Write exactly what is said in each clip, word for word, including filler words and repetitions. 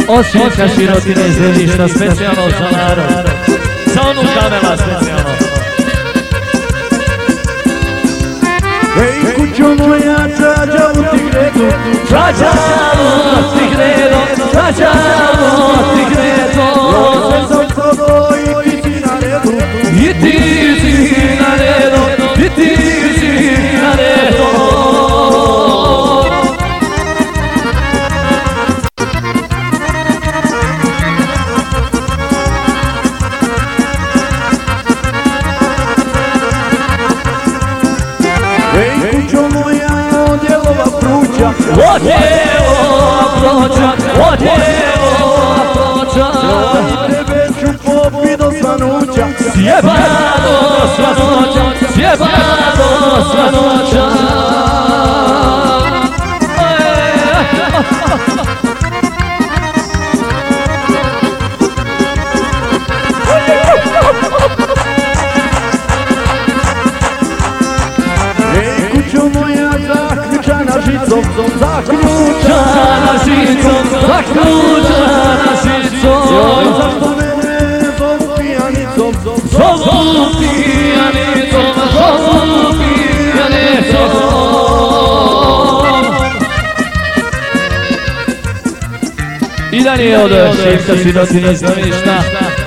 Osjeća širotine zredišta, specijalno za narod. Za onu Kamela specijalno. Ej, kućo moja, čađa u Tigretu, Čađa u Tigretu, čađa u Tigretu. ja sam sada i ti si na redu. I ti si na redu, i ti si na redu. Ej, kućo moja, odjelova pruća, Odjelova ploča, odjelova ploča. ja tebe ću popit do svanuća. Sjebano svanoća, sjebano svanoća. Ej, kućo moja, zaključana žicom, zaključana. Zaključana žicom, zaključana žicom. Joj, zašto mene zovu pijanicom? Zovu pijanicom, zovu pijanicom. I da nije od Šipka Širotine iz Novišta.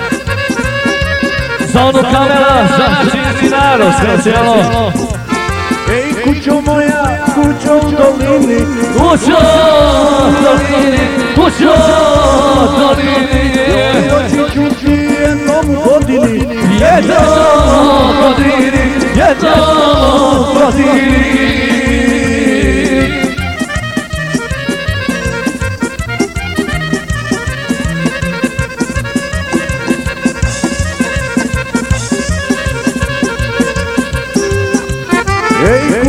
Za onu Kamela, za čini narod, specijalno. Ej, kućo moja, kućo u dolini, Kućo dolini, kućo dolini. doći ću ti jednom u godini. Jednom godini, jednom godini. Ej,